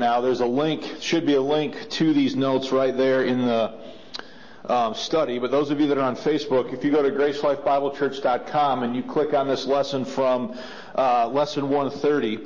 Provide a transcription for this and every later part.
now. There's a link, should be a link to these notes right there in the study. But those of you that are on Facebook, if you go to GraceLifeBibleChurch.com and you click on this lesson from lesson 130,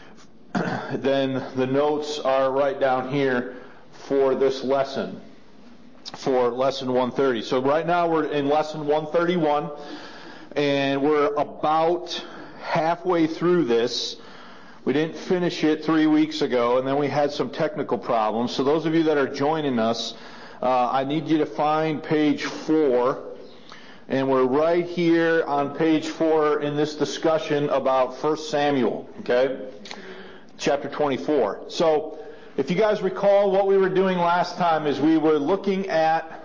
then the notes are right down here for this lesson, for lesson 130. So right now we're in lesson 131, and we're about halfway through this. We didn't finish it 3 weeks ago, and then we had some technical problems. So those of you that are joining us, I need you to find page 4, and we're right here on page 4 in this discussion about 1 Samuel, okay? Chapter 24. So, if you guys recall, what we were doing last time is we were looking at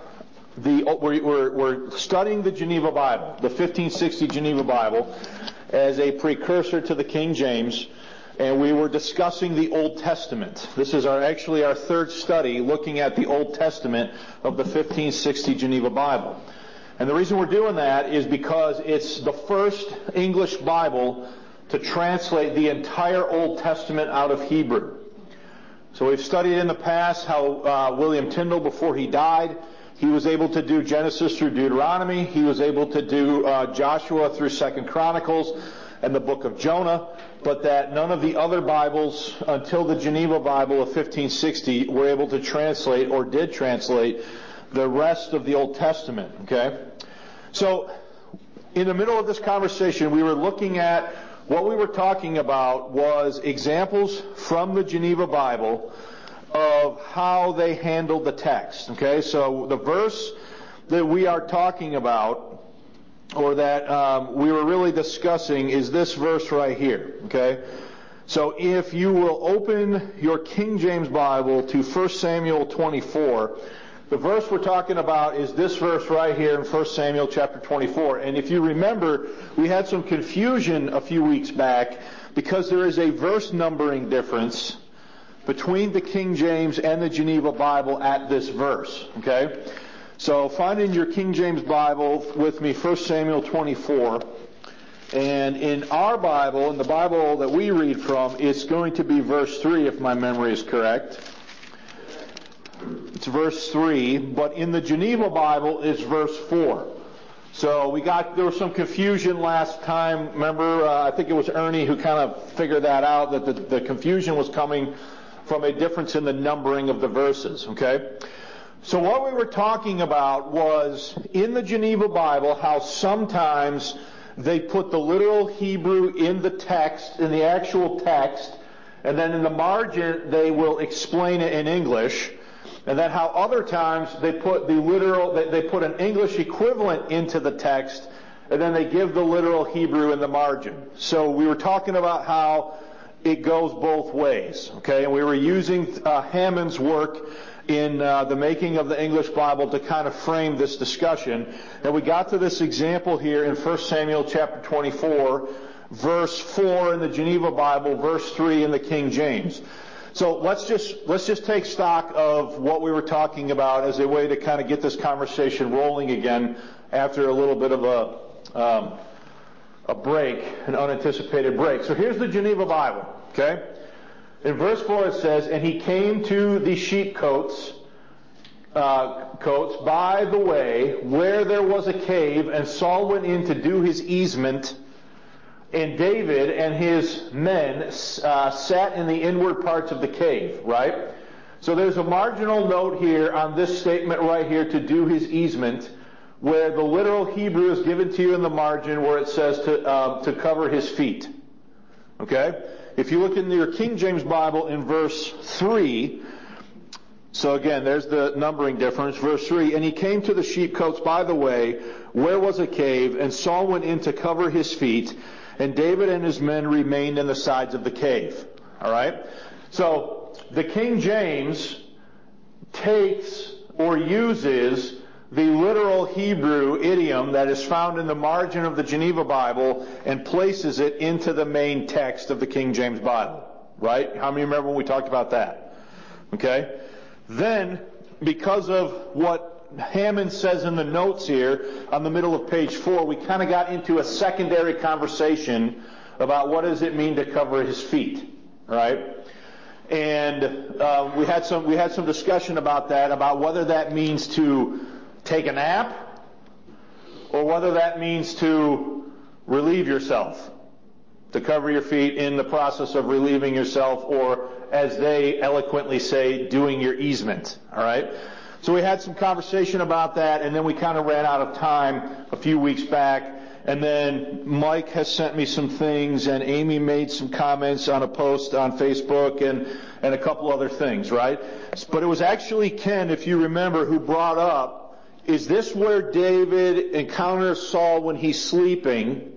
we're studying the Geneva Bible, the 1560 Geneva Bible, as a precursor to the King James, and we were discussing the Old Testament. This is actually our third study looking at the Old Testament of the 1560 Geneva Bible. And the reason we're doing that is because it's the first English Bible to translate the entire Old Testament out of Hebrew. So we've studied in the past how William Tyndale, before he died, he was able to do Genesis through Deuteronomy. He was able to do Joshua through 2 Chronicles and the book of Jonah, but that none of the other Bibles until the Geneva Bible of 1560 were able to translate or did translate the rest of the Old Testament. Okay? So in the middle of this conversation, we were looking at what we were talking about was examples from the Geneva Bible of how they handled the text. Okay, so the verse that we are talking about, or that we were really discussing, is this verse right here. Okay, so if you will open your King James Bible to 1 Samuel 24, the verse we're talking about is this verse right here in 1 Samuel chapter 24. And if you remember, we had some confusion a few weeks back because there is a verse numbering difference between the King James and the Geneva Bible at this verse. Okay? So find in your King James Bible with me 1 Samuel 24. And in our Bible, in the Bible that we read from, it's going to be verse 3 if my memory is correct. It's verse 3, but in the Geneva Bible, it's verse 4. So there was some confusion last time. Remember, I think it was Ernie who kind of figured that out, that the confusion was coming from a difference in the numbering of the verses, okay? So what we were talking about was, in the Geneva Bible, how sometimes they put the literal Hebrew in the text, in the actual text, and then in the margin they will explain it in English. And then how other times they put they put an English equivalent into the text, and then they give the literal Hebrew in the margin. So we were talking about how it goes both ways, okay? And we were using Hammond's work in the making of the English Bible to kind of frame this discussion. And we got to this example here in 1 Samuel chapter 24, verse 4 in the Geneva Bible, verse 3 in the King James. So let's just take stock of what we were talking about as a way to kind of get this conversation rolling again after a little bit of a break, an unanticipated break. So here's the Geneva Bible, okay? In verse 4 it says, "And he came to the sheepcotes by the way, where there was a cave, and Saul went in to do his easement, and David and his men sat in the inward parts of the cave," right? So there's a marginal note here on this statement right here, to do his easement, where the literal Hebrew is given to you in the margin where it says to cover his feet. Okay? If you look in your King James Bible in verse 3, so again, there's the numbering difference. Verse 3, "And he came to the sheepcotes by the way, where was a cave, and Saul went in to cover his feet, and David and his men remained in the sides of the cave." All right? So the King James takes or uses the literal Hebrew idiom that is found in the margin of the Geneva Bible and places it into the main text of the King James Bible. Right? How many remember when we talked about that? Okay? Then, because of what Hammond says in the notes here on the middle of page 4, we kind of got into a secondary conversation about what does it mean to cover his feet, right? And we had some discussion about that, about whether that means to take a nap or whether that means to relieve yourself, to cover your feet in the process of relieving yourself, or as they eloquently say, doing your easement. All right? So we had some conversation about that, and then we kind of ran out of time a few weeks back. And then Mike has sent me some things, and Amy made some comments on a post on Facebook, and a couple other things, right? But it was actually Ken, if you remember, who brought up, is this where David encounters Saul when he's sleeping?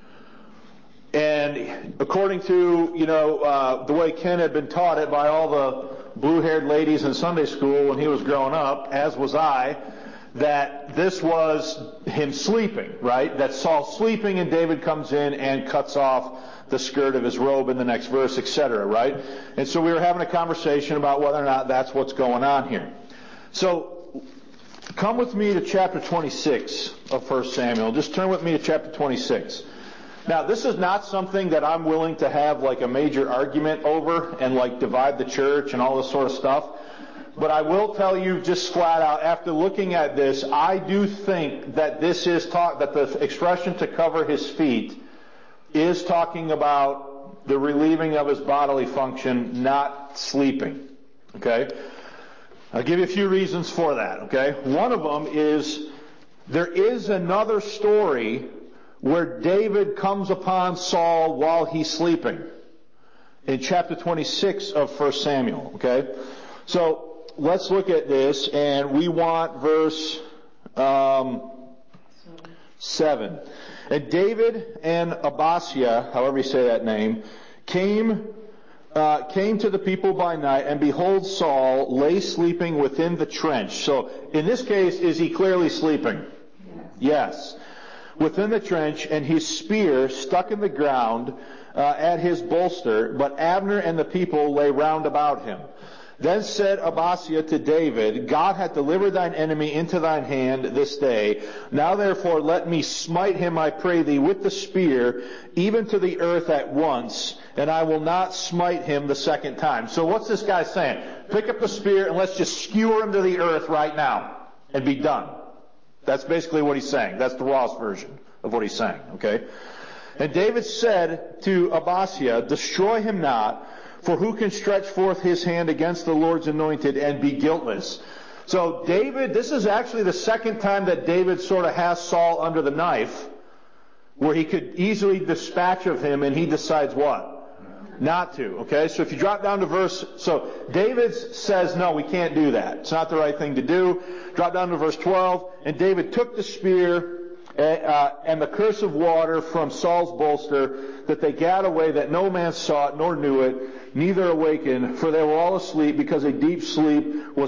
And according to, the way Ken had been taught it by all the blue-haired ladies in Sunday school when he was growing up, as was I, that this was him sleeping, right? That Saul's sleeping and David comes in and cuts off the skirt of his robe in the next verse, etc., right? And so we were having a conversation about whether or not that's what's going on here. So come with me to chapter 26 of 1 Samuel. Just turn with me to chapter 26. Now, this is not something that I'm willing to have like a major argument over and like divide the church and all this sort of stuff. But I will tell you just flat out, after looking at this, I do think that this is that the expression to cover his feet is talking about the relieving of his bodily function, not sleeping. Okay? I'll give you a few reasons for that. Okay? One of them is there is another story where David comes upon Saul while he's sleeping in chapter 26 of 1 Samuel. Okay? So let's look at this, and we want verse 7. And David and Abiathar, however you say that name, came to the people by night, and behold, Saul lay sleeping within the trench. So in this case, is he clearly sleeping? Yes. Within the trench, and his spear stuck in the ground at his bolster, but Abner and the people lay round about him. Then said Abiathar to David, God hath delivered thine enemy into thine hand this day. Now therefore let me smite him, I pray thee, with the spear, even to the earth at once, and I will not smite him the second time. So what's this guy saying? Pick up the spear and let's just skewer him to the earth right now and be done. That's basically what he's saying. That's the rawest version of what he's saying, okay? And David said to Abiathar, destroy him not, for who can stretch forth his hand against the Lord's anointed and be guiltless? So David, this is actually the second time that David sort of has Saul under the knife, where he could easily dispatch of him, and he decides what? Not to. Okay, so if you drop down to so David says, no, we can't do that. It's not the right thing to do. Drop down to verse 12. And David took the spear and the curse of water from Saul's bolster, that they gat away, that no man saw it nor knew it, neither awakened, for they were all asleep, because a deep sleep from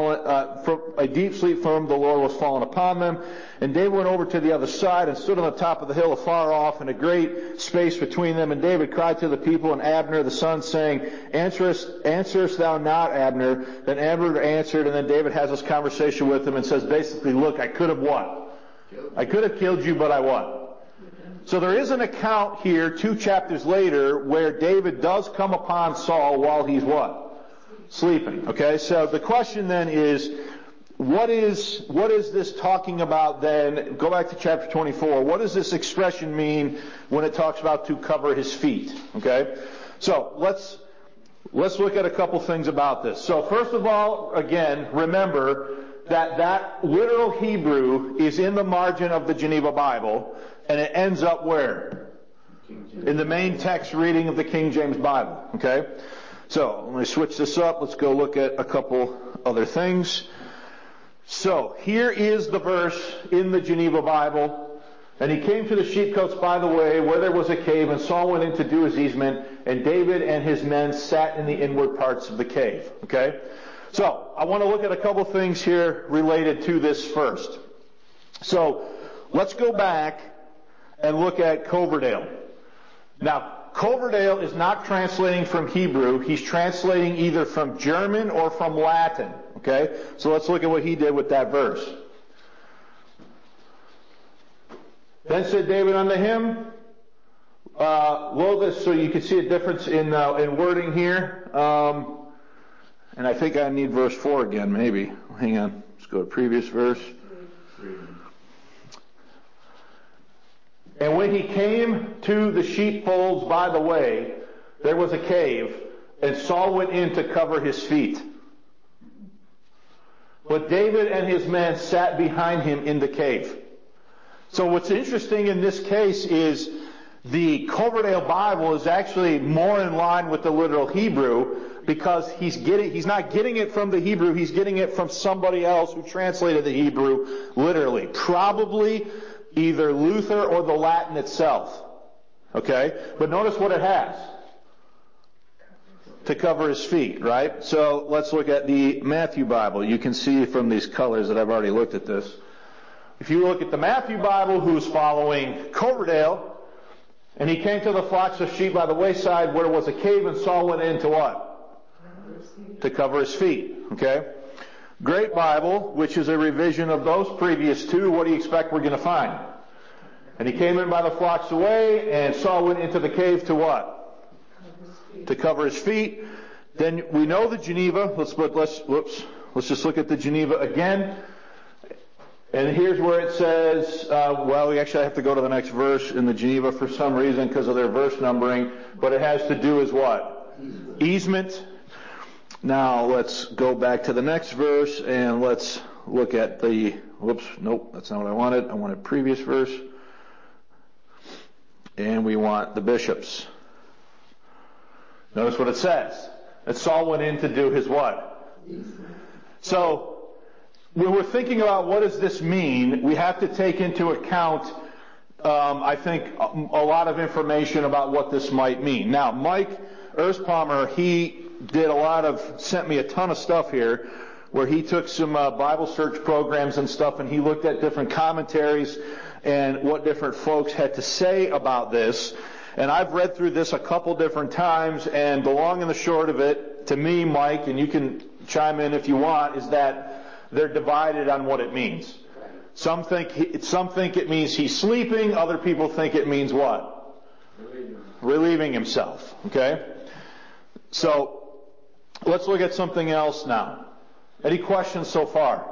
the Lord was fallen upon them. And David went over to the other side and stood on the top of the hill afar off, in a great space between them. And David cried to the people and Abner the son, saying, Answerest thou not, Abner? Then Abner answered, and then David has this conversation with him and says basically, look, I could have what? I could have killed you, but I what? So there is an account here 2 chapters later where David does come upon Saul while he's what? Sleeping. Okay, so the question then is, what is this talking about then? Go back to chapter 24. What does this expression mean when it talks about to cover his feet? Okay, so let's look at a couple things about this. So first of all, again, remember that literal Hebrew is in the margin of the Geneva Bible, and it ends up where? In the main text reading of the King James Bible. Okay? So, let me switch this up. Let's go look at a couple other things. So, here is the verse in the Geneva Bible. And he came to the sheepcotes by the way, where there was a cave, and Saul went in to do his easement, and David and his men sat in the inward parts of the cave. Okay? So, I want to look at a couple things here related to this first. So, let's go back and look at Coverdale. Now, Coverdale is not translating from Hebrew. He's translating either from German or from Latin. Okay? So let's look at what he did with that verse. Then said David unto him, so you can see a difference in wording here. And I think I need verse 4 again, maybe. Hang on. Let's go to previous verse. And when he came to the sheepfolds by the way, there was a cave, and Saul went in to cover his feet. But David and his men sat behind him in the cave. So what's interesting in this case is the Coverdale Bible is actually more in line with the literal Hebrew, because he's not getting it from the Hebrew, he's getting it from somebody else who translated the Hebrew literally. Probably either Luther or the Latin itself. Okay? But notice what it has. To cover his feet, right? So let's look at the Matthew Bible. You can see from these colors that I've already looked at this. If you look at the Matthew Bible, who's following Coverdale, and he came to the flocks of sheep by the wayside where was a cave, and Saul went in to what? To cover his feet. Okay? Great Bible, which is a revision of those previous two. What do you expect we're going to find? And he came in by the flocks away, and Saul went into the cave to what? To cover his feet. Then we know the Geneva. Let's just look at the Geneva again. And here's where it says, we actually have to go to the next verse in the Geneva for some reason because of their verse numbering, but it has to do with what? Easement. Now let's go back to the next verse and let's look at the, that's not what I wanted. I wanted previous verse. And we want the bishops. Notice what it says. That Saul went in to do his what? So, when we're thinking about what does this mean, we have to take into account, I think, a lot of information about what this might mean. Now, Mike Erspalmer, he sent me a ton of stuff here, where he took some Bible search programs and stuff, and he looked at different commentaries and what different folks had to say about this. And I've read through this a couple different times, and the long and the short of it, to me, Mike, and you can chime in if you want, is that they're divided on what it means. Some think it means he's sleeping. Other people think it means what? Relieving himself. Okay? So, let's look at something else now. Any questions so far?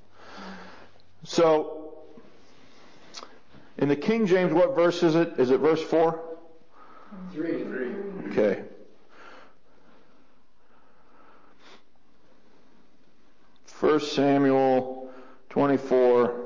So, in the King James, what verse is it? Is it verse 4? 3. Okay. First Samuel 24,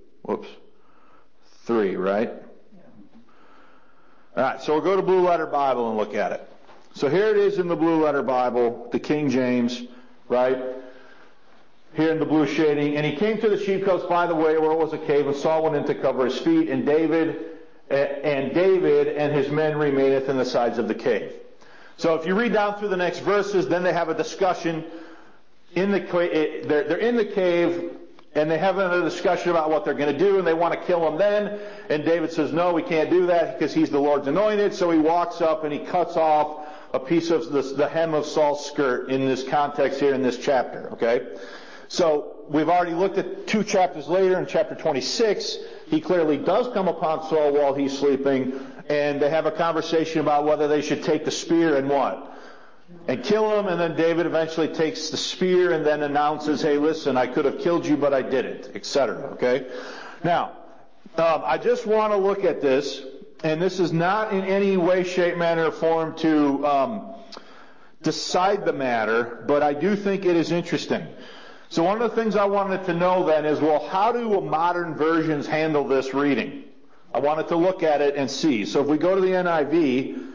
3, right? Yeah. Alright, so we'll go to Blue Letter Bible and look at it. So here it is in the Blue Letter Bible, the King James, right? Here in the blue shading. And he came to the sheepcotes by the way where it was a cave, and Saul went in to cover his feet, and David and his men remaineth in the sides of the cave. So if you read down through the next verses, then they have a discussion they're in the cave, and they have a discussion about what they're going to do, and they want to kill him then. And David says, no, we can't do that because he's the Lord's anointed. So he walks up and he cuts off a piece of the hem of Saul's skirt in this context here in this chapter. Okay? So we've already looked at 2 chapters later in chapter 26. He clearly does come upon Saul while he's sleeping, and they have a conversation about whether they should take the spear and what? And kill him, and then David eventually takes the spear and then announces, hey, listen, I could have killed you, but I didn't, etc. Okay? Now, I just want to look at this, and this is not in any way, shape, manner, or form to decide the matter, but I do think it is interesting. So one of the things I wanted to know then is, well, how do modern versions handle this reading? I wanted to look at it and see. So if we go to the NIV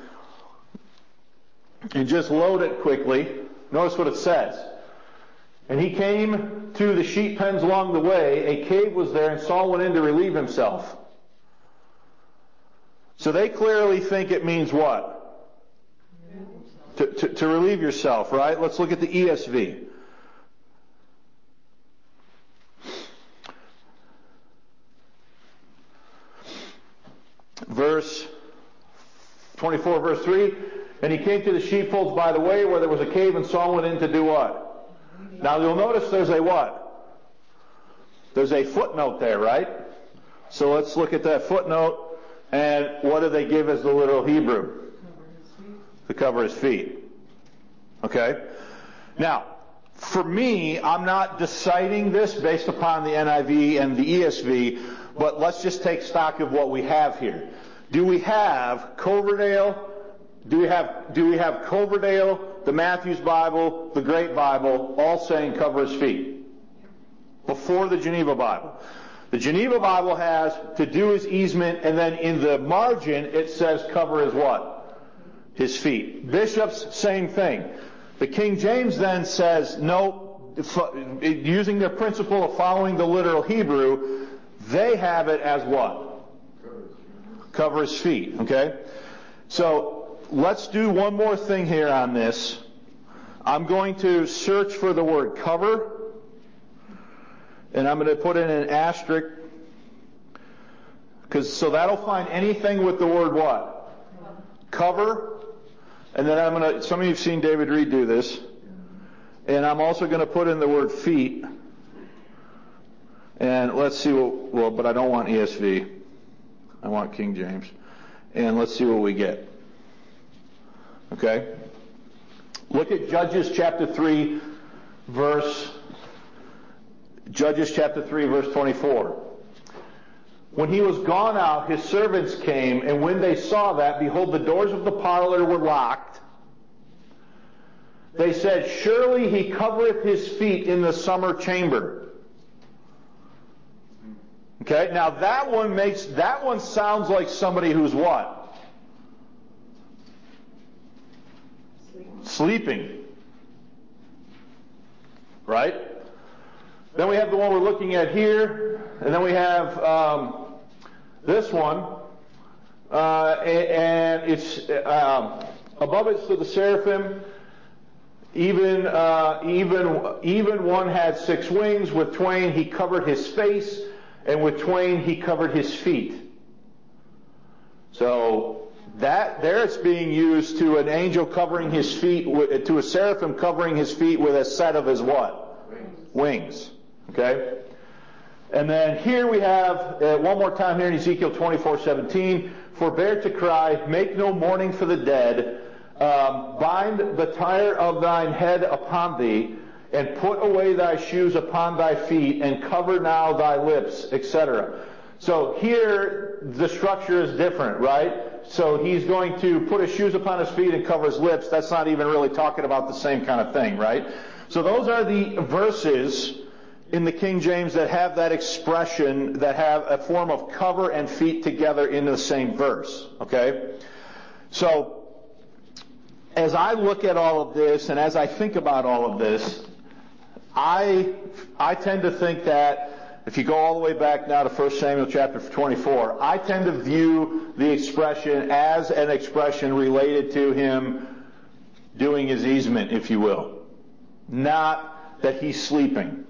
and just load it quickly, notice what it says. And he came to the sheep pens along the way. A cave was there, and Saul went in to relieve himself. So they clearly think it means what? To relieve yourself, right? Let's look at the ESV. Verse 24, verse 3. And he came to the sheepfolds by the way where there was a cave, and Saul went in to do what? Now you'll notice there's a what? There's a footnote there, right? So let's look at that footnote, and what do they give as the literal Hebrew? To cover his feet. Okay? Now, For me, I'm not deciding this based upon the NIV and the ESV, but let's just take stock of what we have here. Do we have Coverdale? Do we have Coverdale, the Matthews Bible, the Great Bible, all saying cover his feet? Before the Geneva Bible. The Geneva Bible has to do his easement, and then in the margin it says cover his what? His feet. Bishops, same thing. The King James then says, no, using their principle of following the literal Hebrew, they have it as what? Cover his feet. Okay? So, let's do one more thing here on this. I'm going to search for the word cover, and I'm going to put in an asterisk, so that'll find anything with the word what? Cover. And then some of you have seen David Reed do this, and I'm also going to put in the word feet. And let's see but I don't want ESV. I want King James. And let's see what we get. Okay? Look at Judges chapter 3, verse 24. When he was gone out, his servants came, and when they saw that, behold, the doors of the parlor were locked. They said, surely he covereth his feet in the summer chamber. Okay, now that one sounds like somebody who's what? Sleeping. Right? Then we have the one we're looking at here, and then we have this one, and it's above it stood the seraphim. Even one had 6 wings. With twain he covered his face, and with twain he covered his feet. So that there it's being used to an angel covering his feet, to a seraphim covering his feet with a set of his what? Wings. Okay? And then here we have, one more time here in Ezekiel 24:17, forbear to cry, make no mourning for the dead, bind the tire of thine head upon thee, and put away thy shoes upon thy feet, and cover now thy lips, etc. So here the structure is different, right? So he's going to put his shoes upon his feet and cover his lips. That's not even really talking about the same kind of thing, right? So those are the verses in the King James that have that expression, that have a form of cover and feet together in the same verse. Okay? So, as I look at all of this, and as I think about all of this, I tend to think that, if you go all the way back now to 1 Samuel chapter 24, I tend to view the expression as an expression related to him doing his easement, if you will. Not that he's sleeping.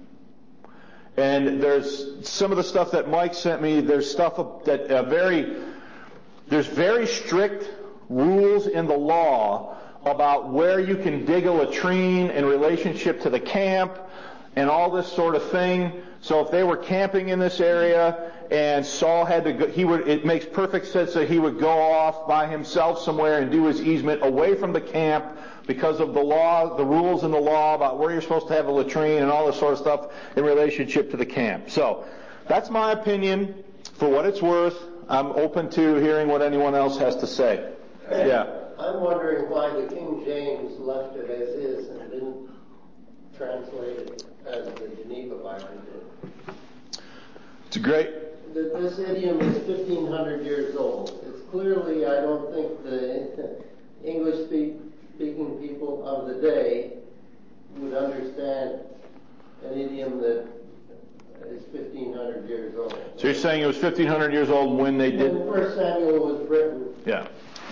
And there's some of the stuff that Mike sent me, there's stuff that there's very strict rules in the law about where you can dig a latrine in relationship to the camp and all this sort of thing. So if they were camping in this area and Saul had to go, it makes perfect sense that he would go off by himself somewhere and do his easement away from the camp because of the law, the rules in the law about where you're supposed to have a latrine and all this sort of stuff in relationship to the camp. So that's my opinion. For what it's worth, I'm open to hearing what anyone else has to say. Yeah. I'm wondering why the King James left it as is and didn't translate it as the Geneva Bible did. It's a great... This idiom is 1,500 years old. It's clearly, I don't think the English-speaking people of the day would understand an idiom that is 1,500 years old. So you're saying it was 1,500 years old when they did... When 1 Samuel was written. Yeah.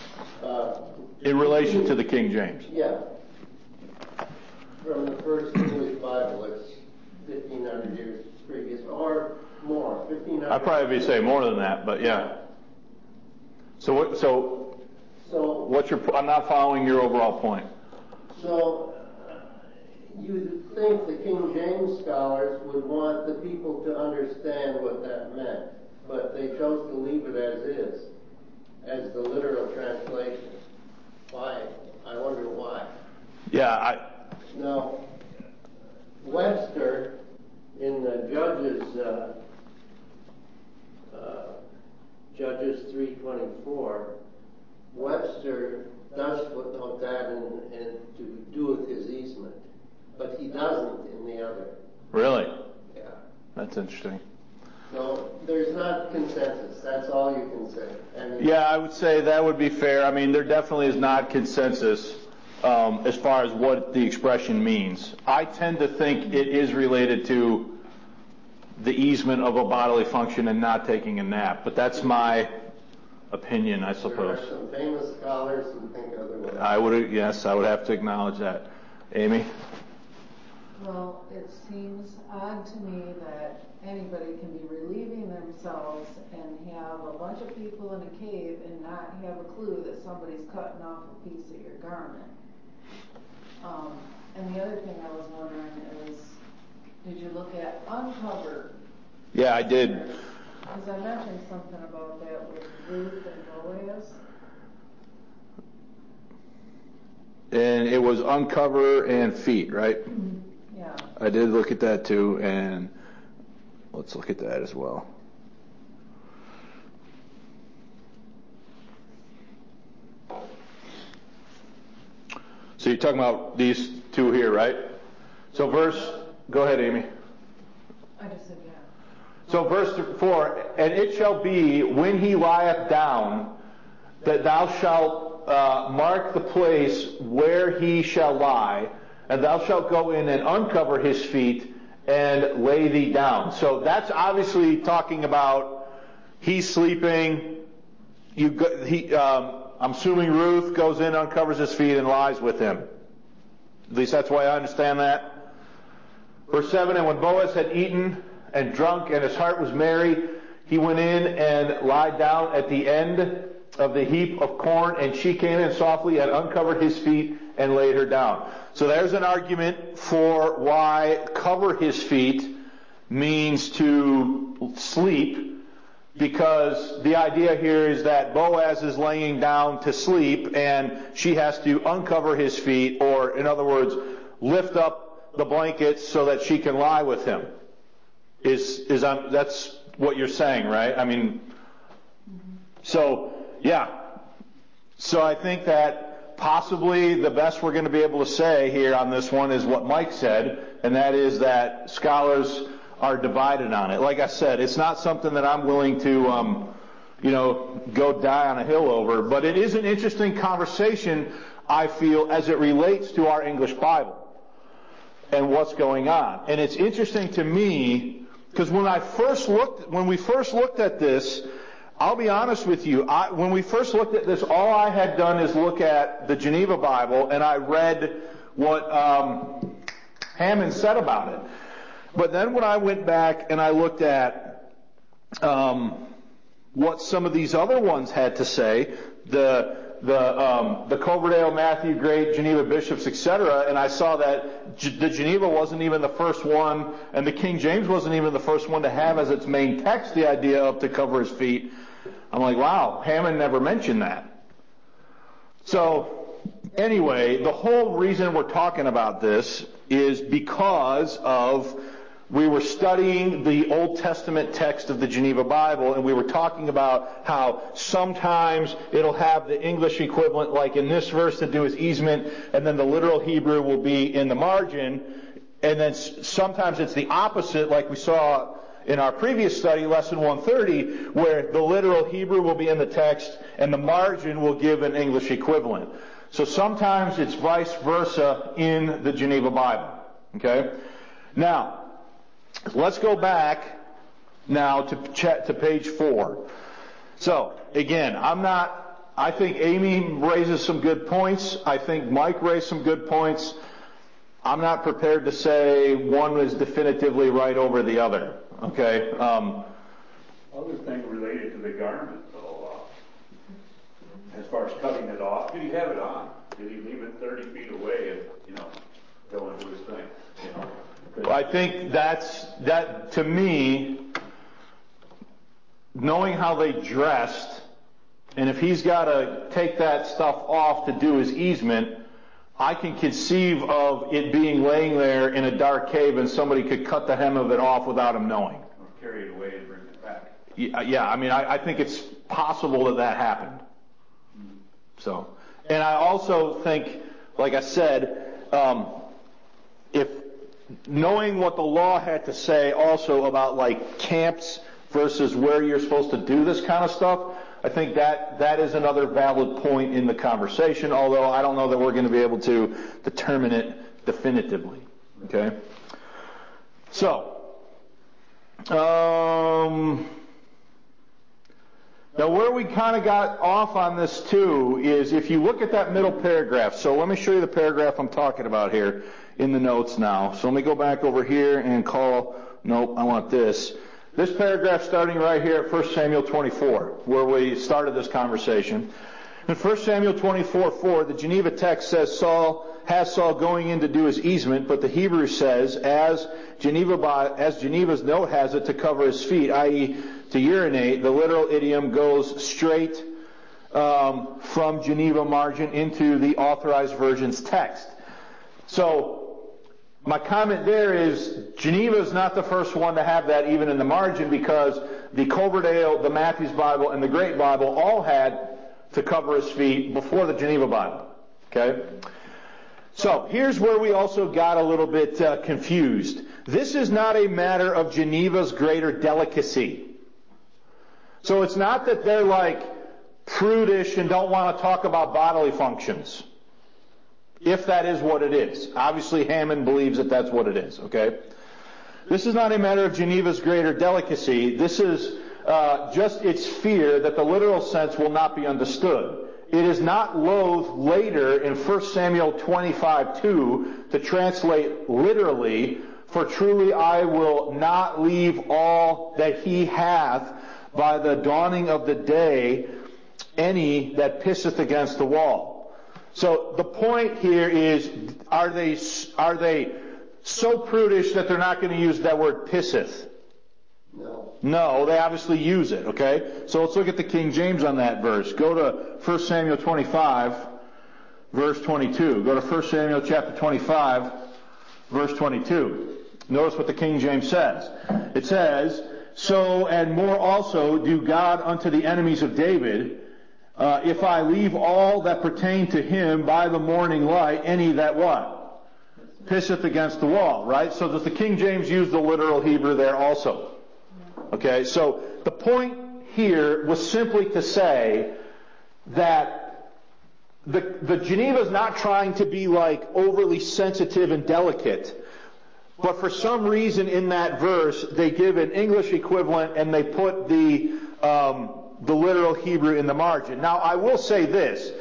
In relation to the King James. Yeah. From the first English Bible, it's 1,500 years previous, or more. 1,500. I'd probably say more than that, but yeah. So what's your? I'm not following your overall point. So you'd think the King James scholars would want the people to understand what that meant, but they chose to leave it as is, as the literal translation. Why? I wonder why. Yeah, No. Webster, in the Judges 3:24, Webster does footnote that and to do with his easement, but he doesn't in the other. Really? Yeah. That's interesting. So there's not consensus. That's all you can say. Yeah, I would say that would be fair. I mean, there definitely is not consensus as far as what the expression means. I tend to think it is related to the easement of a bodily function and not taking a nap, but that's my opinion, I suppose. There are some famous scholars who think otherwise. I would have to acknowledge that. Amy? Well, it seems odd to me that anybody can be relieving themselves and have a bunch of people in a cave and not have a clue that somebody's cutting off a piece of your garment. And the other thing I was wondering is, did you look at uncovered? Yeah, I did. Because I mentioned something about that with Ruth and Boaz. And it was uncover and feet, right? Yeah. I did look at that too, and let's look at that as well. So you're talking about these two here, right? So go ahead, Amy. I just said yeah. So verse 4, and it shall be when he lieth down that thou shalt mark the place where he shall lie, and thou shalt go in and uncover his feet and lay thee down. So that's obviously talking about he's sleeping. I'm assuming Ruth goes in, uncovers his feet, and lies with him. At least that's why I understand that. Verse 7, and when Boaz had eaten and drunk, and his heart was merry, he went in and lied down at the end of the heap of corn, and she came in softly and uncovered his feet and laid her down. So there's an argument for why cover his feet means to sleep, because the idea here is that Boaz is laying down to sleep and she has to uncover his feet, or in other words, lift up the blankets so that she can lie with him. That's what you're saying, right? I mean, so, yeah. So I think that possibly the best we're going to be able to say here on this one is what Mike said, and that is that scholars are divided on it. Like I said, it's not something that I'm willing to, go die on a hill over, but it is an interesting conversation, I feel, as it relates to our English Bible and what's going on. And it's interesting to me, because when we first looked at this, I'll be honest with you, when we first looked at this, all I had done is look at the Geneva Bible, and I read what Hammond said about it. But then when I went back and I looked at what some of these other ones had to say, the Coverdale, Matthew, Great, Geneva Bishops, etc., and I saw that the Geneva wasn't even the first one, and the King James wasn't even the first one to have as its main text the idea of to cover his feet. I'm like, wow, Hammond never mentioned that. So, anyway, the whole reason we're talking about this is because we were studying the Old Testament text of the Geneva Bible, and we were talking about how sometimes it'll have the English equivalent, like in this verse, to do as easement, and then the literal Hebrew will be in the margin, and then sometimes it's the opposite, like we saw in our previous study, lesson 130, where the literal Hebrew will be in the text, and the margin will give an English equivalent. So sometimes it's vice versa in the Geneva Bible. Okay? Now, let's go back now to page 4. So, again, I think Amy raises some good points. I think Mike raised some good points. I'm not prepared to say one is definitively right over the other. Okay? Other thing related to the garment, though, as far as cutting it off, did he have it on? Did he leave it 30 feet away and, go into his thing? Well, I think that to me, knowing how they dressed, and if he's got to take that stuff off to do his easement, I can conceive of it being laying there in a dark cave and somebody could cut the hem of it off without him knowing. Or carry it away and bring it back. Yeah, I mean, I think it's possible that happened. So, and I also think, like I said, if knowing what the law had to say also about like camps versus where you're supposed to do this kind of stuff, I think that is another valid point in the conversation, although I don't know that we're going to be able to determine it definitively. Okay? So, now where we kind of got off on this too is if you look at that middle paragraph. So let me show you the paragraph I'm talking about here in the notes now. So let me go back over here and nope, I want this. This paragraph starting right here at 1 Samuel 24, where we started this conversation. In 1 Samuel 24:4, the Geneva text says Saul going in to do his easement, but the Hebrew says, as Geneva's note has it, to cover his feet, i.e. to urinate. The literal idiom goes straight from Geneva margin into the Authorized Version's text. So, my comment there is Geneva is not the first one to have that even in the margin, because the Coverdale, the Matthew's Bible, and the Great Bible all had to cover his feet before the Geneva Bible. Okay? So, here's where we also got a little bit confused. This is not a matter of Geneva's greater delicacy. So it's not that they're like prudish and don't want to talk about bodily functions. If that is what it is. Obviously Hammond believes that that's what it is, okay? This is not a matter of Geneva's greater delicacy. This is just its fear that the literal sense will not be understood. It is not loath later in 1 Samuel 25:2 to translate literally, for truly I will not leave all that he hath by the dawning of the day any that pisseth against the wall. So the point here is, are they so prudish that they're not going to use that word pisseth? No, they obviously use it, okay? So let's look at the King James on that verse. Go to 1 Samuel 25, verse 22. Go to 1 Samuel chapter 25, verse 22. Notice what the King James says. It says, so and more also do God unto the enemies of David, if I leave all that pertain to him by the morning light, any that what? Pisseth against the wall, right? So does the King James use the literal Hebrew there also? Okay, so the point here was simply to say that the Geneva is not trying to be like overly sensitive and delicate, but for some reason in that verse they give an English equivalent and they put the literal Hebrew in the margin. Now, I will say this.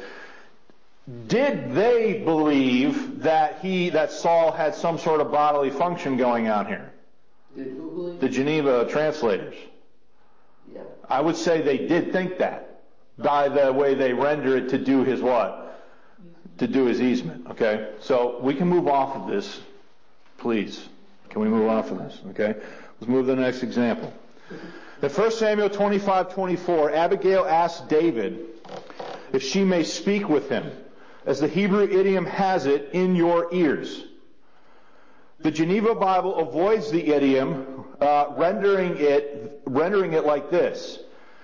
Did they believe that Saul had some sort of bodily function going on here? Did who believe? The Geneva translators. Yeah. I would say they did think that by the way they render it to do his what? To do his easement. Okay? So we can move off of this, please. Can we move off of this? Okay? Let's move to the next example. In 1 Samuel 25:24, Abigail asked David if she may speak with him, as the Hebrew idiom has it, in your ears. The Geneva Bible avoids the idiom, rendering it like this.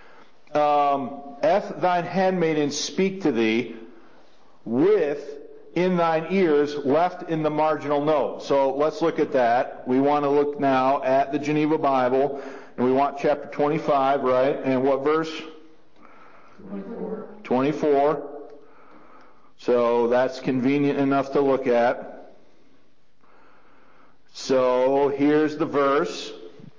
Eth thine handmaiden speak to thee, with in thine ears left in the marginal note. So let's look at that. We want to look now at the Geneva Bible. And we want chapter 25, right? And what verse? 24. So that's convenient enough to look at. So here's the verse.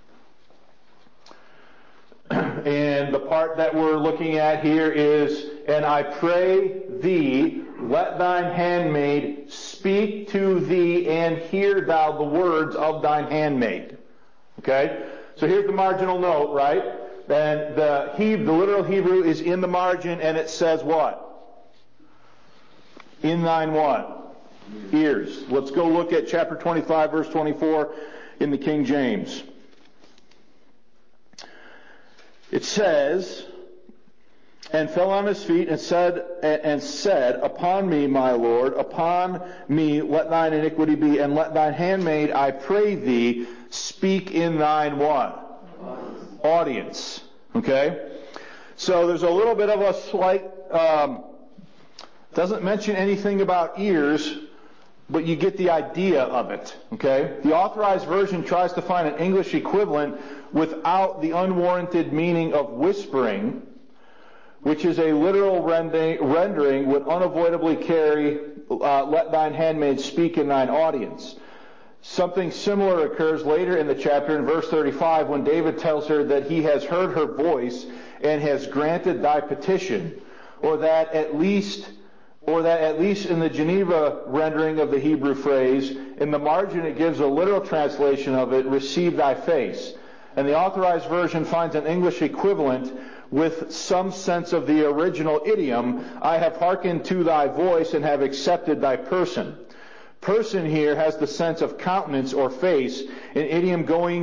And the part that we're looking at here is, and I pray thee, let thine handmaid speak to thee, and hear thou the words of thine handmaid. Okay? So here's the marginal note, right? And the literal Hebrew is in the margin, and it says what? In thine what? Ears. Let's go look at chapter 25, verse 24 in the King James. It says, and fell on his feet and said, Upon me, my Lord, upon me let thine iniquity be, and let thine handmaid, I pray thee, speak in thine what? Audience. Okay? So there's a little bit of a slight, doesn't mention anything about ears, but you get the idea of it. Okay? The Authorized Version tries to find an English equivalent without the unwarranted meaning of whispering, which is a literal rendering would unavoidably carry, let thine handmaid speak in thine audience. Something similar occurs later in the chapter in verse 35 when David tells her that he has heard her voice and has granted thy petition, or that at least in the Geneva rendering of the Hebrew phrase, in the margin it gives a literal translation of it, receive thy face. And the Authorized Version finds an English equivalent with some sense of the original idiom, I have hearkened to thy voice and have accepted thy person. Person here has the sense of countenance or face, an idiom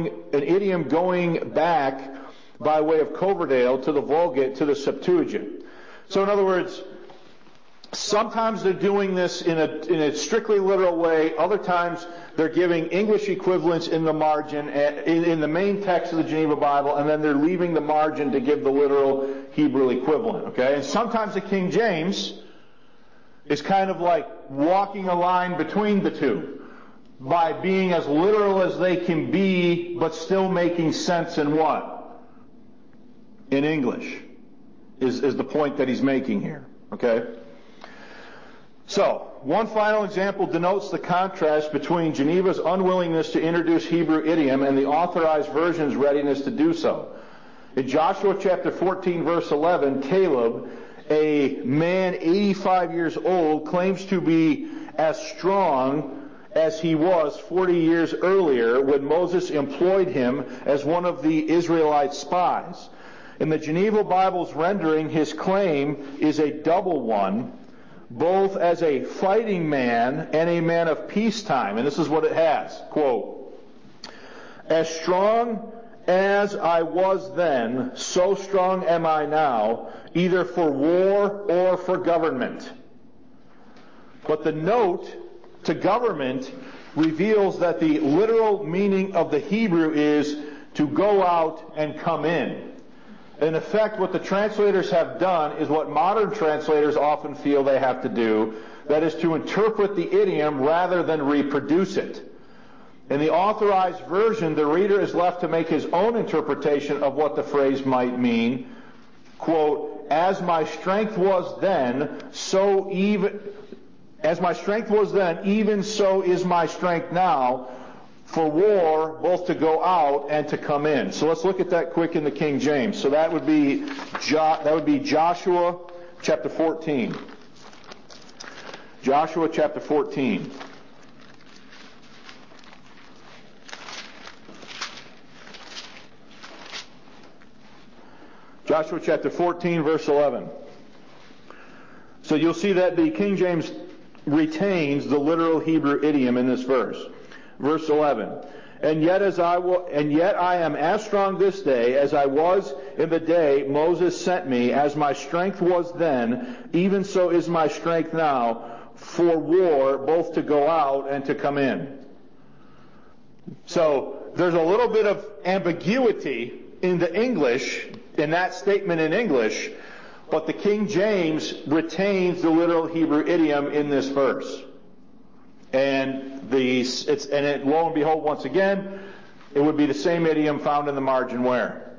going back by way of Coverdale to the Vulgate to the Septuagint. So in other words, sometimes they're doing this in a strictly literal way. Other times they're giving English equivalents in the margin, in the main text of the Geneva Bible, and then they're leaving the margin to give the literal Hebrew equivalent. Okay? And sometimes the King James is kind of like walking a line between the two by being as literal as they can be, but still making sense in what? In English is the point that he's making here. Okay? So, one final example denotes the contrast between Geneva's unwillingness to introduce Hebrew idiom and the Authorized Version's readiness to do so. In Joshua chapter 14, verse 11, Caleb, a man 85 years old, claims to be as strong as he was 40 years earlier when Moses employed him as one of the Israelite spies. In the Geneva Bible's rendering, his claim is a double one, both as a fighting man and a man of peacetime. And this is what it has. Quote, as strong as I was then, so strong am I now, either for war or for government. But the note to government reveals that the literal meaning of the Hebrew is to go out and come in. In effect, what the translators have done is what modern translators often feel they have to do, that is to interpret the idiom rather than reproduce it. In the Authorized Version, the reader is left to make his own interpretation of what the phrase might mean. Quote, as my strength was then, even so is my strength now, for war, both to go out and to come in. So let's look at that quick in the King James. So that would be Joshua chapter 14. Joshua chapter 14. Joshua chapter 14, verse 11. So you'll see that the King James retains the literal Hebrew idiom in this verse. Verse 11. And yet I am as strong this day as I was in the day Moses sent me, as my strength was then, even so is my strength now, for war, both to go out and to come in. So there's a little bit of ambiguity in the English, in that statement in English, but the King James retains the literal Hebrew idiom in this verse. And lo and behold, once again, it would be the same idiom found in the margin where?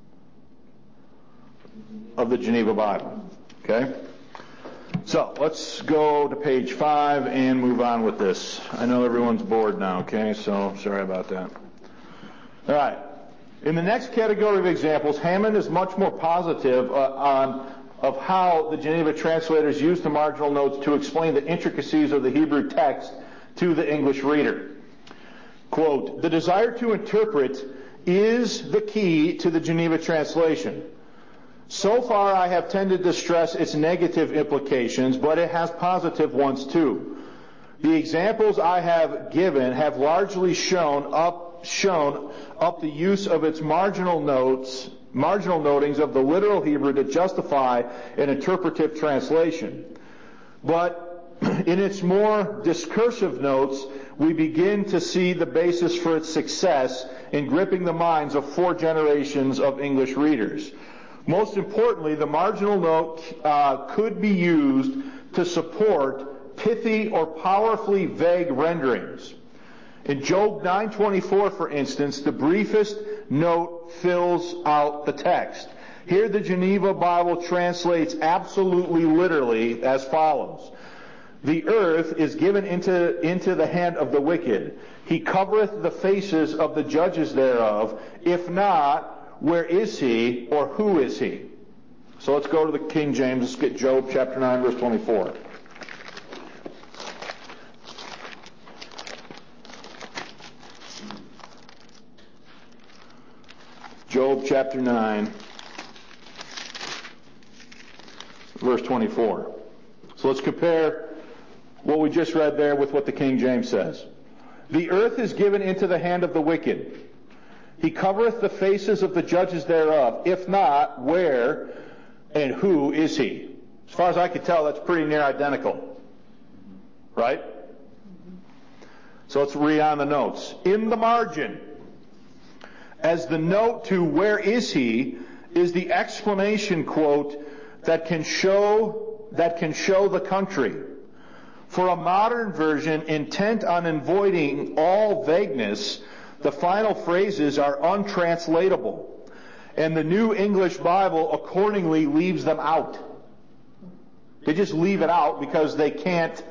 Of the Geneva Bible. Okay? So, let's go to page 5 and move on with this. I know everyone's bored now, okay? So, sorry about that. Alright. In the next category of examples, Hammond is much more positive of how the Geneva translators use the marginal notes to explain the intricacies of the Hebrew text to the English reader. Quote, the desire to interpret is the key to the Geneva translation. So far I have tended to stress its negative implications, but it has positive ones too. The examples I have given have largely shown up the use of its marginal notes notings of the literal Hebrew to justify an interpretive translation. But in its more discursive notes, we begin to see the basis for its success in gripping the minds of 4 generations of English readers. Most importantly, the marginal note could be used to support pithy or powerfully vague renderings. In Job 9:24, for instance, the briefest note fills out the text. Here the Geneva Bible translates absolutely literally as follows. The earth is given into the hand of the wicked. He covereth the faces of the judges thereof. If not, where is he, or who is he? So let's go to the King James. Let's get Job chapter 9, verse 24. Job chapter 9, verse 24. So let's compare what we just read there with what the King James says. The earth is given into the hand of the wicked. He covereth the faces of the judges thereof. If not, where and who is he? As far as I can tell, that's pretty near identical. Right? So let's read on the notes. In the margin, as the note to where is he, is the exclamation quote that can show the country. For a modern version intent on avoiding all vagueness, the final phrases are untranslatable, and the New English Bible accordingly leaves them out. They just leave it out because they can't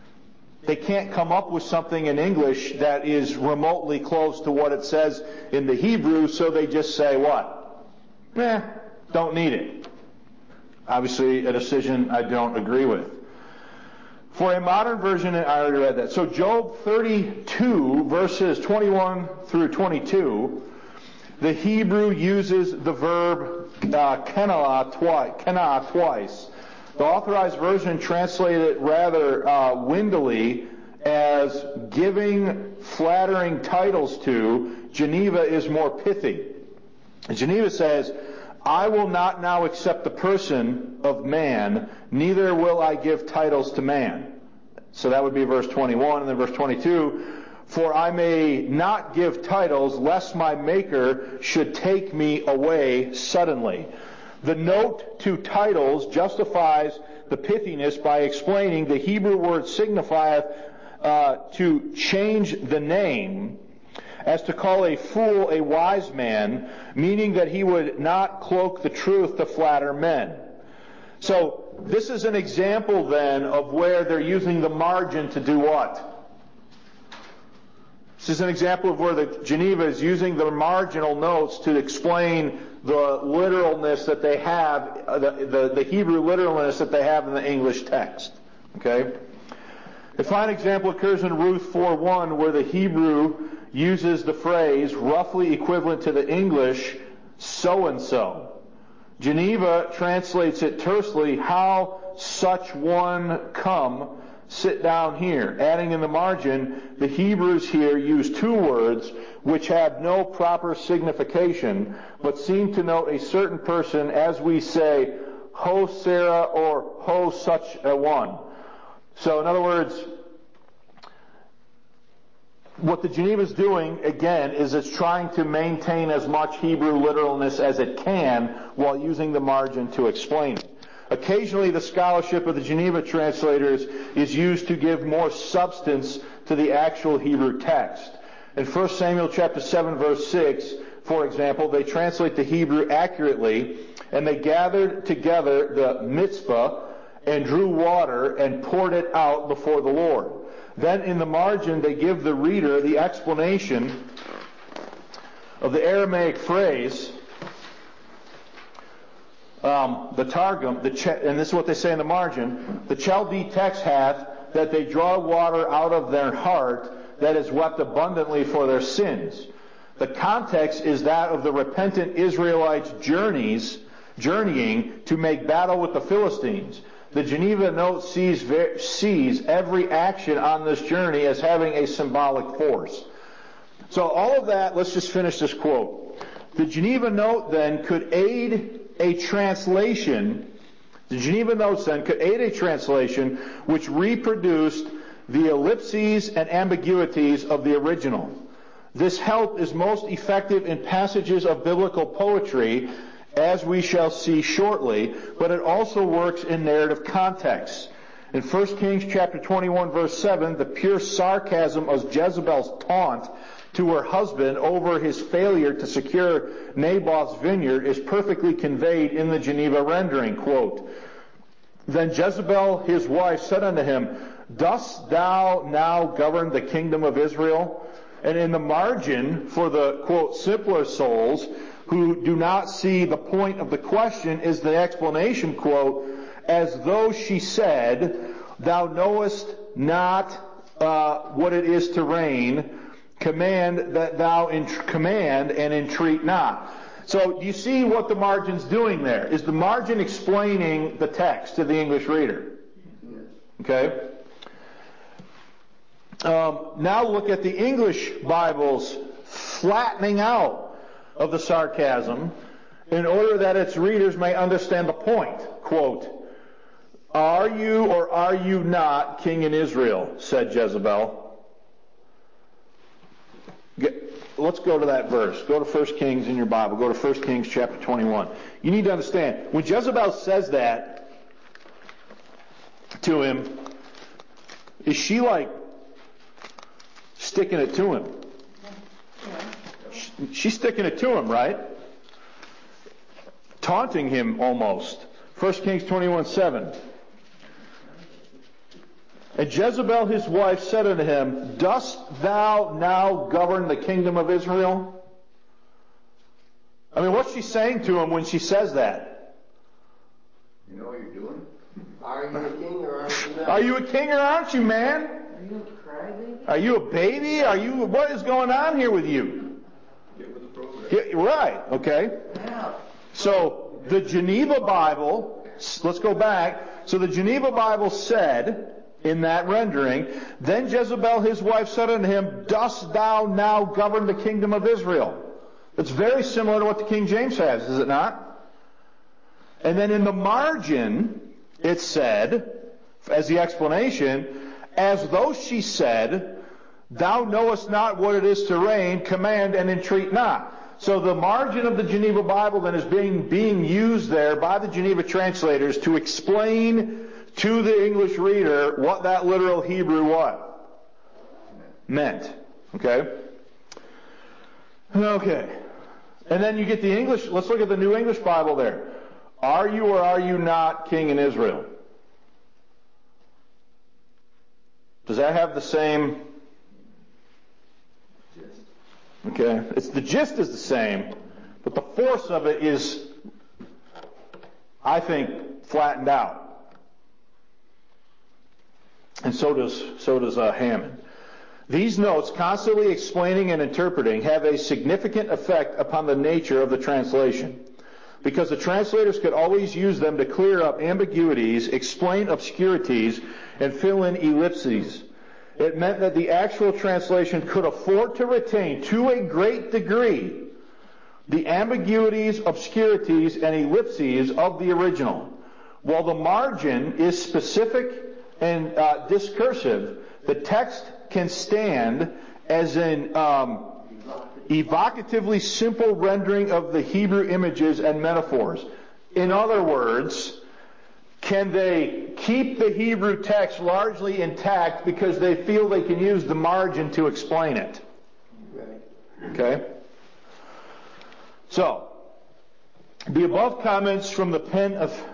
come up with something in English that is remotely close to what it says in the Hebrew, so they just say what? Don't need it. Obviously, a decision I don't agree with. For a modern version, I already read that. So Job 32, verses 21 through 22, the Hebrew uses the verb kenah twice. The Authorized Version translated it rather windily as giving flattering titles to. Geneva is more pithy. Geneva says, I will not now accept the person of man, neither will I give titles to man. So that would be verse 21, and then verse 22, for I may not give titles, lest my Maker should take me away suddenly. The note to titles justifies the pithiness by explaining the Hebrew word signifieth to change the name, as to call a fool a wise man, meaning that he would not cloak the truth to flatter men. So this is an example then of where they're using the margin to do what? This is an example of where the Geneva is using the marginal notes to explain the literalness that they have, the Hebrew literalness that they have in the English text. Okay? A fine example occurs in Ruth 4:1, where the Hebrew uses the phrase roughly equivalent to the English so-and-so. Geneva translates it tersely, how such one come, sit down here. Adding in the margin, the Hebrews here use 2 words which have no proper signification, but seem to note a certain person, as we say, ho Sarah or ho such a one. So in other words, what the Geneva is doing, again, is it's trying to maintain as much Hebrew literalness as it can while using the margin to explain it. Occasionally, the scholarship of the Geneva translators is used to give more substance to the actual Hebrew text. In 1 Samuel chapter 7, verse 6, for example, they translate the Hebrew accurately, and they gathered together the mitzvah and drew water and poured it out before the Lord. Then in the margin, they give the reader the explanation of the Aramaic phrase, the Targum, and this is what they say in the margin, the Chaldee text hath that they draw water out of their heart that is wept abundantly for their sins. The context is that of the repentant Israelites' journeying to make battle with the Philistines. The Geneva note sees every action on this journey as having a symbolic force. So all of that, let's just finish this quote. The Geneva Note then could aid a translation. The Geneva Notes then could aid a translation which reproduced the ellipses and ambiguities of the original. This help is most effective in passages of biblical poetry, as we shall see shortly, but it also works in narrative contexts. In 1 Kings chapter 21 verse 7, the pure sarcasm of Jezebel's taunt to her husband over his failure to secure Naboth's vineyard is perfectly conveyed in the Geneva rendering. Quote, "Then Jezebel his wife said unto him, Dost thou now govern the kingdom of Israel?" And in the margin for the, quote, simpler souls who do not see the point of the question is the explanation, quote, "As though she said, Thou knowest not what it is to reign, command that thou command and entreat not." So you see what the margin's doing there? Is the margin explaining the text to the English reader? Okay? Now look at the English Bible's flattening out of the sarcasm in order that its readers may understand the point. Quote, "Are you or are you not king in Israel?" said Jezebel. Let's go to that verse. Go to 1 Kings in your Bible. Go to 1 Kings chapter 21. You need to understand, when Jezebel says that to him, is she like sticking it to him? She's sticking it to him, right? Taunting him almost. 1 Kings 21:7. "And Jezebel his wife said unto him, Dost thou now govern the kingdom of Israel?" I mean, what's she saying to him when she says that? You know what you're doing? Are you a king or aren't you not? Are you a king or aren't you, man? Are you a crybaby? Are you a baby? What is going on here with you? Get with the program. Yeah, right, okay. Yeah. So, the Geneva Bible, let's go back. So the Geneva Bible said, in that rendering, "Then Jezebel his wife said unto him, Dost thou now govern the kingdom of Israel?" It's very similar to what the King James has, is it not? And then in the margin, it said, as the explanation, "As though she said, Thou knowest not what it is to reign, command and entreat not." So the margin of the Geneva Bible then is being used there by the Geneva translators to explain to the English reader what that literal Hebrew what? Meant. Okay? Okay. And then you get the English, let's look at the New English Bible there. "Are you or are you not king in Israel?" Does that have the same? Okay. The gist is the same, but the force of it is, I think, flattened out. And so does Hammond. These notes, constantly explaining and interpreting, have a significant effect upon the nature of the translation, because the translators could always use them to clear up ambiguities, explain obscurities, and fill in ellipses. It meant that the actual translation could afford to retain, to a great degree, the ambiguities, obscurities, and ellipses of the original. While the margin is specific and discursive, the text can stand as an evocatively simple rendering of the Hebrew images and metaphors. In other words, can they keep the Hebrew text largely intact because they feel they can use the margin to explain it? Okay? So, the above comments are from the pen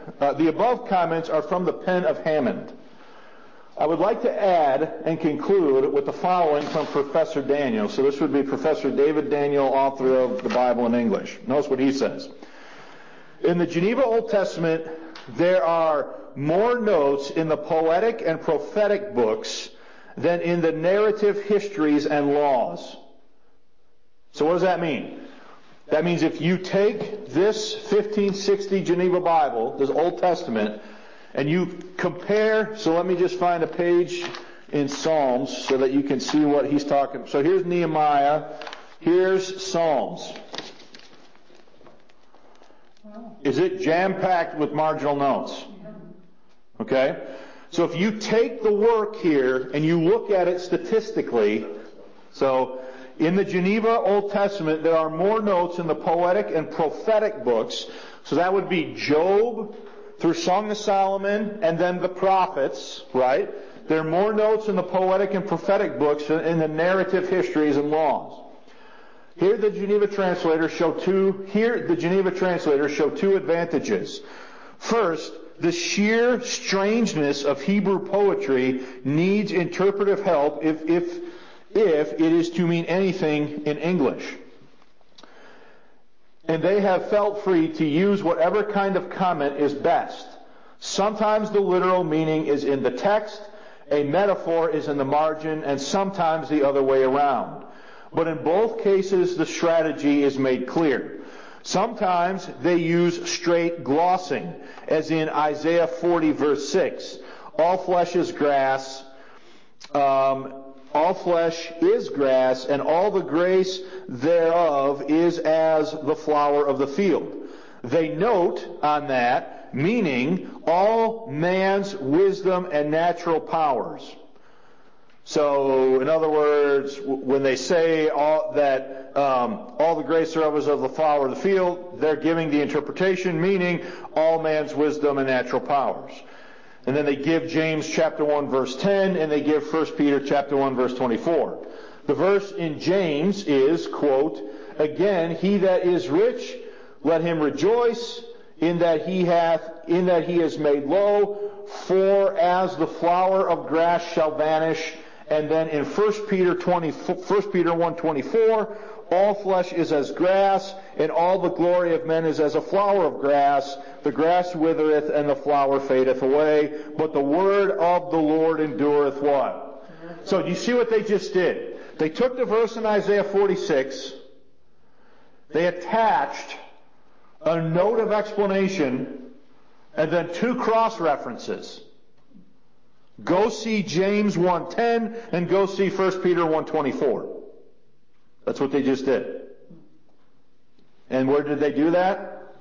of Hammond. I would like to add and conclude with the following from Professor Daniel. So this would be Professor David Daniel, author of the Bible in English. Notice what he says. "In the Geneva Old Testament, there are more notes in the poetic and prophetic books than in the narrative histories and laws." So what does that mean? That means if you take this 1560 Geneva Bible, this Old Testament, and you compare, so let me just find a page in Psalms so that you can see what he's talking. So here's Nehemiah, here's Psalms. Is it jam-packed with marginal notes? Okay? So if you take the work here and you look at it statistically, so in the Geneva Old Testament, there are more notes in the poetic and prophetic books. So that would be Job through Song of Solomon and then the prophets, right? There are more notes in the poetic and prophetic books in the narrative histories and laws. Here the Geneva translators show two advantages. First, the sheer strangeness of Hebrew poetry needs interpretive help if it is to mean anything in English. And they have felt free to use whatever kind of comment is best. Sometimes the literal meaning is in the text, a metaphor is in the margin, and sometimes the other way around. But in both cases, the strategy is made clear. Sometimes they use straight glossing, as in Isaiah 40 verse 6. All flesh is grass, all flesh is grass, and all the grace thereof is as the flower of the field. They note on that, meaning all man's wisdom and natural powers. So, in other words, when they say all the grace thereof is of the flower of the field, they're giving the interpretation, meaning all man's wisdom and natural powers. And then they give James chapter 1 verse 10, and they give 1 Peter chapter 1 verse 24. The verse in James is, quote, again, he that is rich, let him rejoice in that he is made low, for as the flower of grass shall vanish. And then in 1 Peter 1:24, all flesh is as grass, and all the glory of men is as a flower of grass. The grass withereth, and the flower fadeth away, but the word of the Lord endureth what? So do you see what they just did? They took the verse in Isaiah 46, they attached a note of explanation, and then two cross-references. Go see James 1:10 and go see 1 Peter 1:24. That's what they just did. And where did they do that?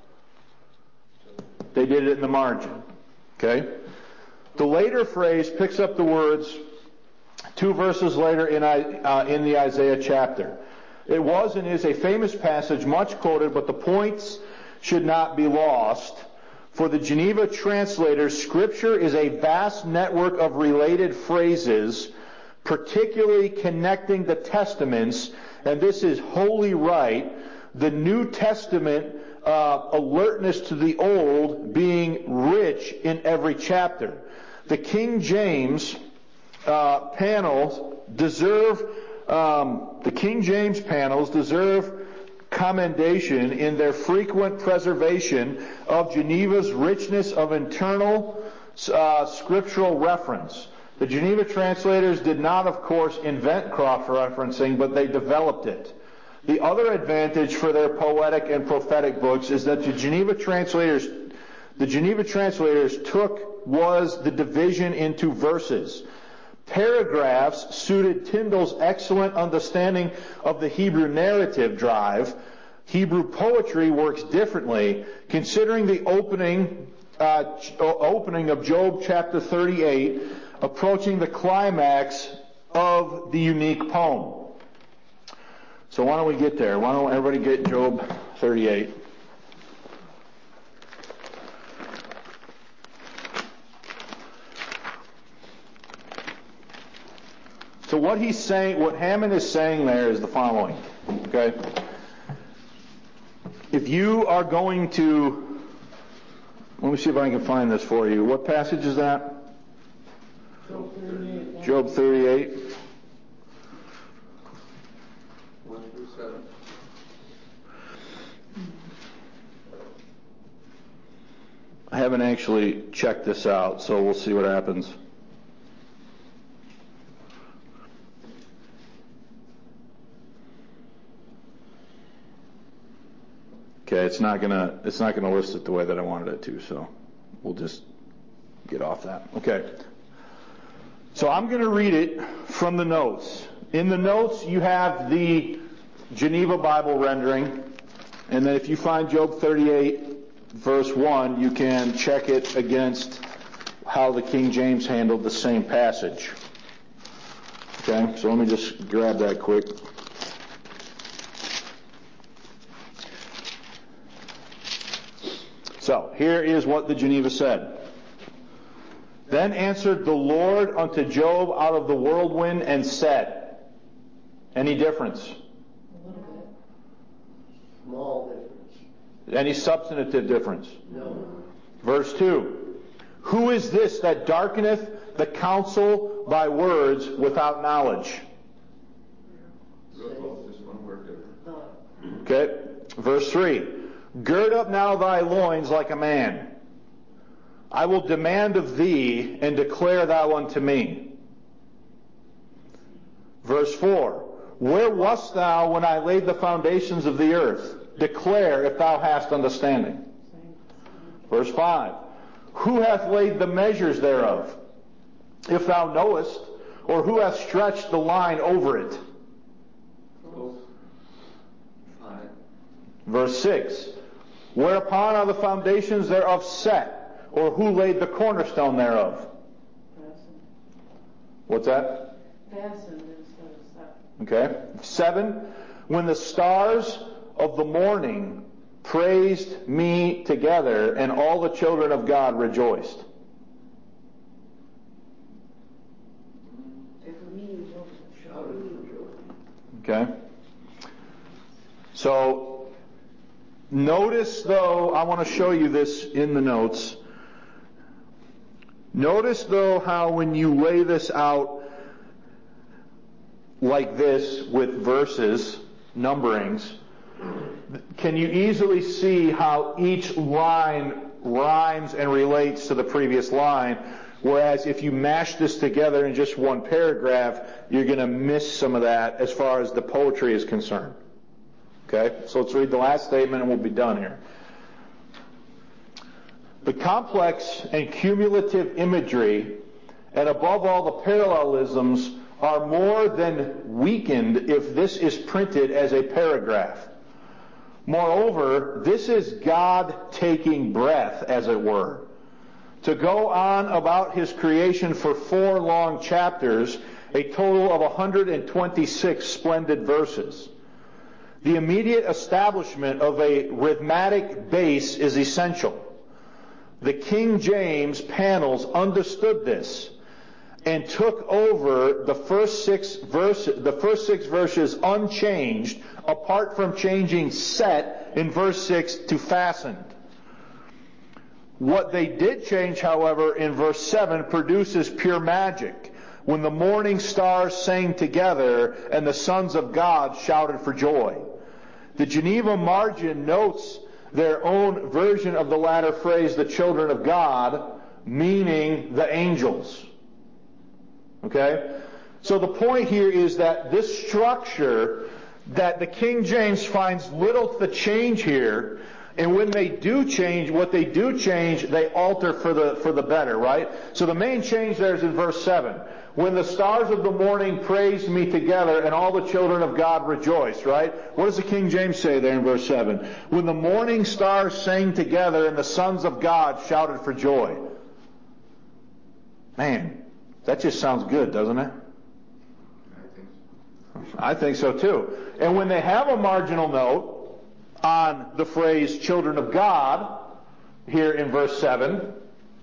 They did it in the margin. Okay? The later phrase picks up the words two verses later in the Isaiah chapter. It was and is a famous passage, much quoted, but the points should not be lost. For the Geneva translators, Scripture is a vast network of related phrases, particularly connecting the Testaments, and this is wholly right. The New Testament alertness to the Old being rich in every chapter. The King James panels deserve commendation in their frequent preservation of Geneva's richness of internal scriptural reference. The Geneva translators did not, of course, invent cross-referencing, but they developed it. The other advantage for their poetic and prophetic books is that the Geneva translators took was the division into verses. Paragraphs suited Tyndall's excellent understanding of the Hebrew narrative drive. Hebrew poetry works differently, considering the opening of Job chapter 38, approaching the climax of the unique poem. So why don't we get there? Why don't everybody get Job 38? So what Hammond is saying there is the following, okay? If you are going to, let me see if I can find this for you. What passage is that? Job 38. Job 38. 1 through 7. I haven't actually checked this out, so we'll see what happens. Okay, it's not gonna list it the way that I wanted it to, so we'll just get off that. Okay. So I'm gonna read it from the notes. In the notes you have the Geneva Bible rendering, and then if you find Job 38 verse 1, you can check it against how the King James handled the same passage. Okay, so let me just grab that quick. So, here is what the Geneva said. Then answered the Lord unto Job out of the whirlwind and said. Any difference? A little bit. Small difference. Any substantive difference? No. Verse 2. Who is this that darkeneth the counsel by words without knowledge? Okay. Verse 3. Gird up now thy loins like a man. I will demand of thee, and declare thou unto me. Verse 4. Where wast thou when I laid the foundations of the earth? Declare if thou hast understanding. Verse 5. Who hath laid the measures thereof? If thou knowest, or who hath stretched the line over it? Verse 6. Whereupon are the foundations thereof set? Or who laid the cornerstone thereof? Fastened. What's that? Fastened instead of set. Okay. 7. When the stars of the morning praised me together, and all the children of God rejoiced. Okay. So, notice though, I want to show you this in the notes. Notice though how when you lay this out like this with verses, numberings, can you easily see how each line rhymes and relates to the previous line? Whereas if you mash this together in just one paragraph, you're going to miss some of that as far as the poetry is concerned. Okay? So let's read the last statement and we'll be done here. The complex and cumulative imagery, and above all the parallelisms, are more than weakened if this is printed as a paragraph. Moreover, this is God taking breath, as it were. To go on about His creation for 4 long chapters, a total of 126 splendid verses. The immediate establishment of a rhythmic base is essential. The King James panels understood this and took over the first 6 verses unchanged, apart from changing set in verse 6 to fastened. What they did change, however, in verse 7 produces pure magic, when the morning stars sang together and the sons of God shouted for joy. The Geneva margin notes their own version of the latter phrase, the children of God, meaning the angels. Okay? So the point here is that this structure, that the King James finds little to change here, and when they do change, what they do change, they alter for the better, right? So the main change there is in verse 7. When the stars of the morning praised me together, and all the children of God rejoiced, right? What does the King James say there in verse 7? When the morning stars sang together, and the sons of God shouted for joy. Man, that just sounds good, doesn't it? I think so too. And when they have a marginal note on the phrase children of God, here in verse 7,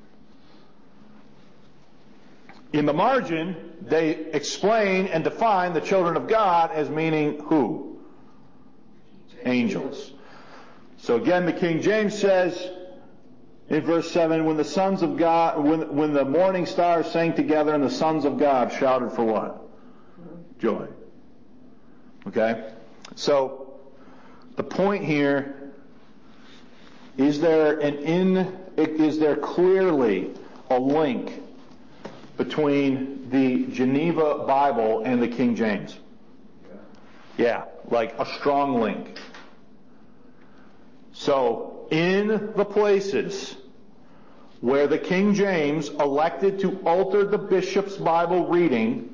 in the margin, they explain and define the children of God as meaning who? Angels. So again, the King James says in verse 7, when the sons of God, when the morning stars sang together and the sons of God shouted for what? Joy. Okay? So, the point here, is there clearly a link between the Geneva Bible and the King James? Yeah, like a strong link. So, in the places where the King James elected to alter the bishop's Bible reading,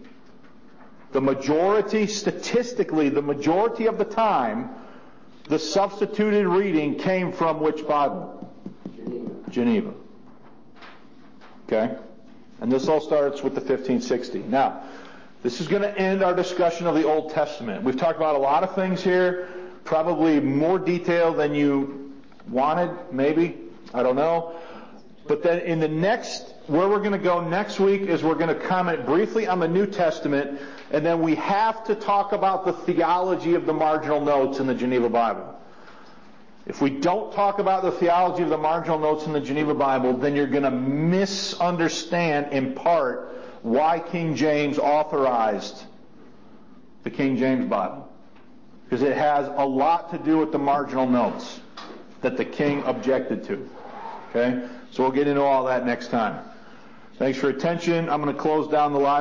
statistically, the majority of the time, the substituted reading came from which Bible? Geneva. Okay? And this all starts with the 1560. Now, this is going to end our discussion of the Old Testament. We've talked about a lot of things here, probably more detail than you wanted, maybe. I don't know. But then in the next, where we're going to go next week is we're going to comment briefly on the New Testament, and then we have to talk about the theology of the marginal notes in the Geneva Bible. If we don't talk about the theology of the marginal notes in the Geneva Bible, then you're going to misunderstand in part why King James authorized the King James Bible. Because it has a lot to do with the marginal notes that the king objected to. Okay? So we'll get into all that next time. Thanks for your attention. I'm going to close down the live.